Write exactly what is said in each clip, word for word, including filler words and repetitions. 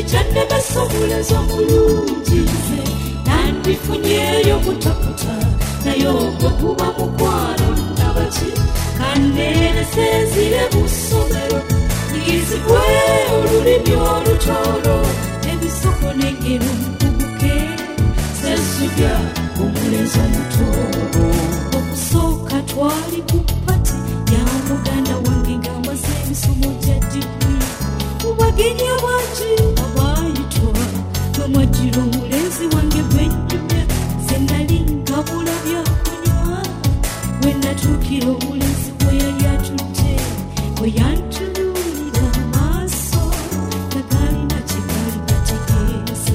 chande basomulezo mulungi nandifunyeyo mutaputa nayo kuba mukwano nabaki kanderesezire busomero nigizibwe olulimi olutolo ebisoko n'engero mpuguke sesubya omulenzi omutolo okusooka twali ku pati ya muganda wange ng'amaze emisomo gya digiri mubagenyi abangi abaayitwa bamwajjira omulenzi wange gwenjumya ze nali ngabula byakunywa we natuukira omulenzi bwe yali atudde bwe yantunuulira amaaso nagalina kye gali gategeeza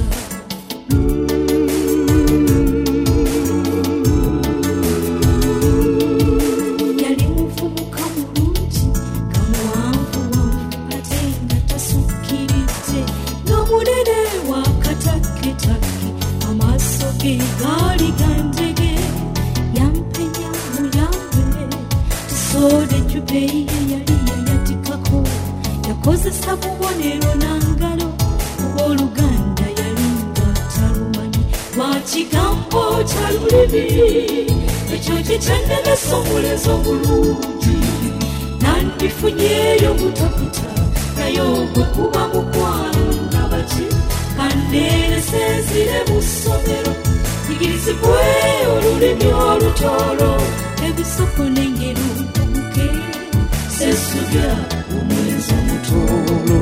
yali muvubuka mulungi kamuwanvu wanvu ate nga tasukkiridde n'omunene wakataketake amaaso ge gaali ganjege yampenya muyambe tusoode ejjuba eyiye yali yayatikako yakozesa bubonero n'angalo obooluganda yali nga talumanyi lwa kigambo kya lulimi ekyo kye kyannemesa omulenzi omulungi nandifunyeyo butaputa naye ogwo kuba mukwano nabaki kanderesezire mu ssomero yigirizibwe olulimi olutolo ebisoko n'engero mpuguke sesubya omulenzi omutolo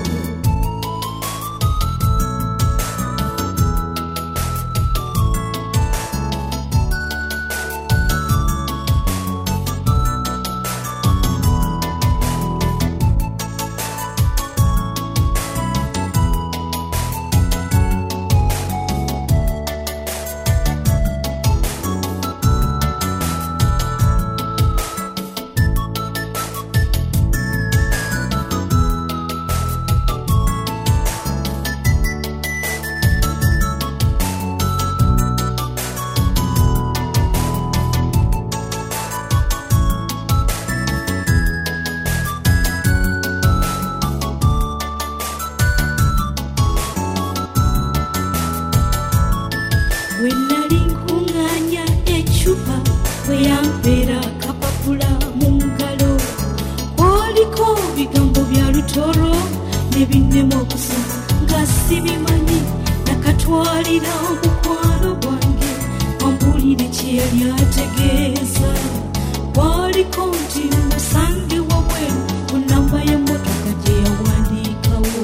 bwe nali nkuŋŋaanya ecupa bwe yampeera akapapula mu ngalo kwaliko bigambo bya lutoro ne binnema okusoma nga sibimanyi nakatwalira mukwano gwange ambuulire kye yali ategeeza kwaliko nti musange wabweru ku nnamba y'emmotoka gye yawandiikawo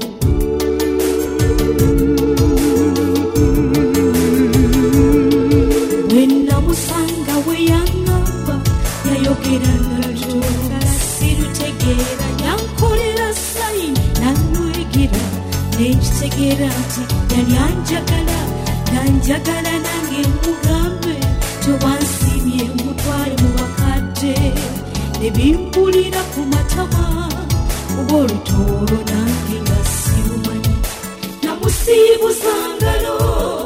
musanga we yaŋŋamba yayogera nalwo sirutegeera yankolera sayini nanywegera nekitegeera nti yali anjagala nanjagala nange mugambe tobansiimye mutwale mu bakadde nebimpulira ku matama oba olutoolo nange nga sirumanyi namusiibuza ngalo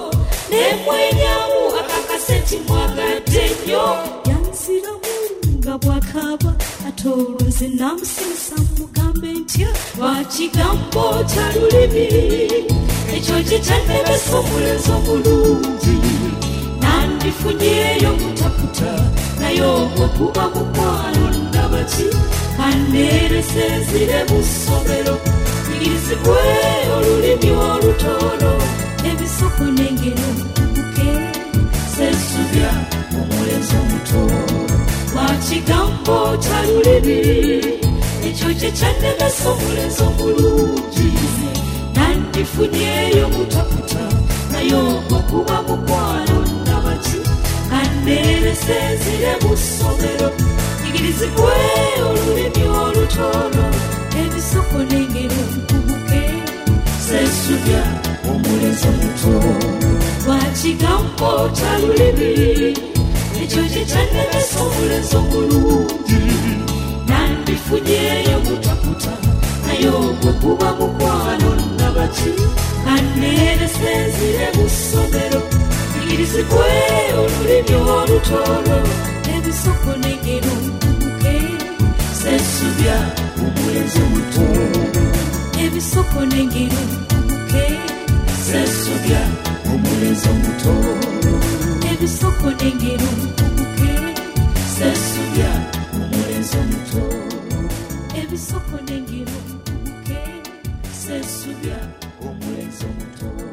nemwenyamu akakasenti mwagadde nnyo yanziramu nga bwakaaba ate olwo nze namusimisa mugambe ntya lwa kigambo kya lulimi ekyo kye kyannemesa omulenzi omulungi nandifunyeyo mutaputa naye ogwo kuba mukwano nabaki kanderesezire mu ssomero yigirizibwe olulimi olutolo ebisoko n'engero mpuguke sesubya omulenzi omutolo lwa kigambo kya lulimi ekyo kye kyannemesa omulenzi omulungi nandifunyeyo mutaputa naye ogwo kuba mukwano nabaki kanderesezire mu ssomero yigirizibwe olulimi olutolo ebisoko n'engero mpuguke sesubya omulenzi omutolo lwa kigambo kya lulimi ekyo kye kyannemesa omulenzi omulungi nandifunyeyo mutaputa naye ogwo kuba mukwano nabaki kanderesezire mu ssomero yigirizibwe olulimi olutolo ebisoko n'engero mpuguke sesubya omulenzi omutolo ebisoko n'engero mpuguke mpubuke sesubya omulenzi omuto ebisoko n'engero mpubuke sesubya omulenzi omuto ebisoko n'engero mpubuke sesubya omulenzi omuto